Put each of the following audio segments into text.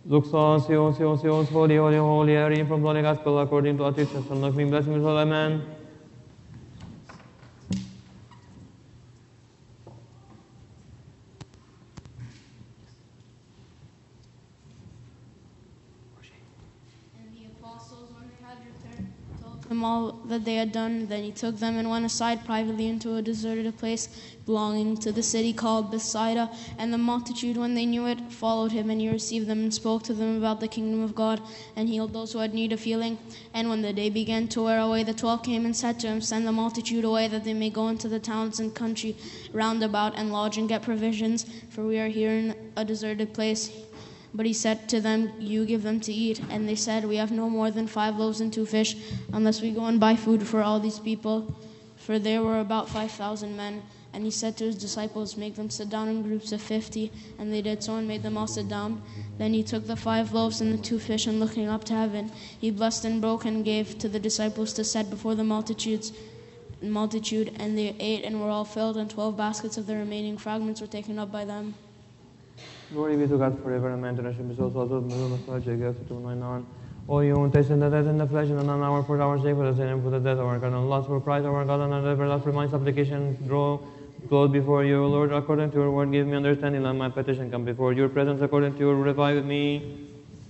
Zuxos, holy, holy, holy, reading from the Holy Gospel according to our teachers, and let me bless him with all, amen. And the apostles, when they had returned, told him all that they had done. Then he took them and went aside privately into a deserted place belonging to the city called Bethsaida. And the multitude, when they knew it, followed him, and he received them and spoke to them about the kingdom of God, and healed those who had need of healing. And when the day began to wear away, the 12 came and said to him, Send the multitude away, that they may go into the towns and country round about and lodge and get provisions, for we are here in a deserted place. But he said to them, You give them to eat. And they said, We have no more than 5 loaves and 2 fish, unless we go and buy food for all these people. For there were about 5,000 men. And he said to his disciples, Make them sit down in groups of 50. And they did so and made them all sit down. Then he took the 5 loaves and the 2 fish, and looking up to heaven, he blessed and broke and gave to the disciples to set before the multitude. And they ate and were all filled, and 12 baskets of the remaining fragments were taken up by them. Glory be to God forever, amen. To nation be so also to my non. O you who tasted the death in the flesh, and an hour for our sake, for the sin and for the death of our God, and lost for Christ our God, and everlasting my supplication draw close before you, Lord, according to your word, give me understanding, let my petition come before your presence, according to your revive me.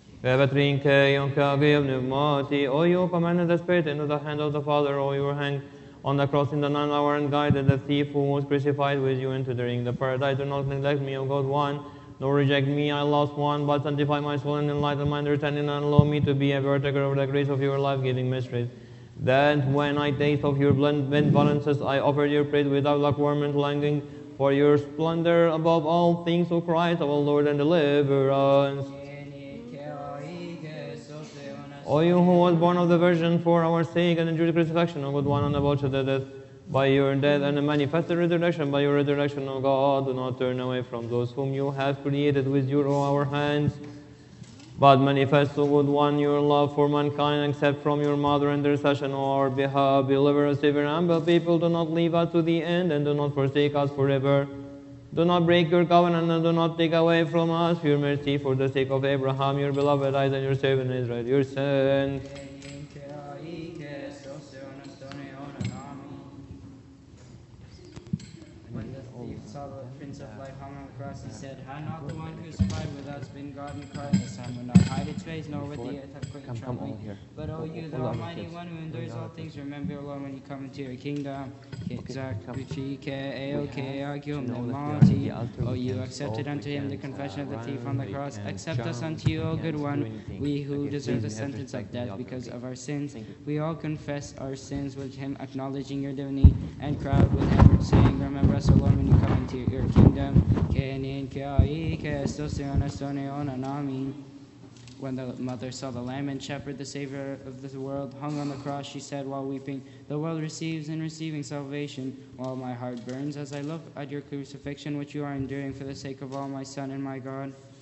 O you commanded the Spirit into the hand of the Father, O you were hanged on the cross in the 9th hour and guided the thief who was crucified with you into the paradise. Do not neglect me, O God, one, nor reject me, I lost one, but sanctify my soul and enlighten my understanding, and allow me to be a partaker of the grace of your life-giving mysteries. That when I taste of your benevolences, I offer your praise without lukewarm and longing for your splendor above all things, O Christ, our Lord and Deliverance. O you who was born of the Virgin for our sake and endured the crucifixion, O good one, and about the death, by your death and the manifested resurrection, by your resurrection, O God, do not turn away from those whom you have created with your our hands, but manifest, O good one, your love for mankind, except from your mother intercession on our behalf. Deliver us, Savior, humble people, do not leave us to the end, and do not forsake us forever. Do not break your covenant, and do not take away from us your mercy, for the sake of Abraham, your beloved Isaac, and your servant Israel, your son. When the thief saw the Prince of Life hung on the cross, he said, Had not the one crucified with us been God in Christ, the Son would not hide its face, nor would the earth have quaked trembling. But O you, the Almighty One who endures all things, remember, O Lord, when you come into your kingdom. O you accepted unto him the confession of the thief on the cross. Accept us unto you, O good one, we who deserve the sentence of death because of our sins. We all confess our sins with him, acknowledging your divinity, and crowd with him, saying, Remember us, O Lord, when you come into your kingdom. When the mother saw the Lamb and Shepherd, the Savior of the world, hung on the cross, she said while weeping, The world receives in receiving salvation, while my heart burns as I look at your crucifixion, which you are enduring for the sake of all my Son and my God.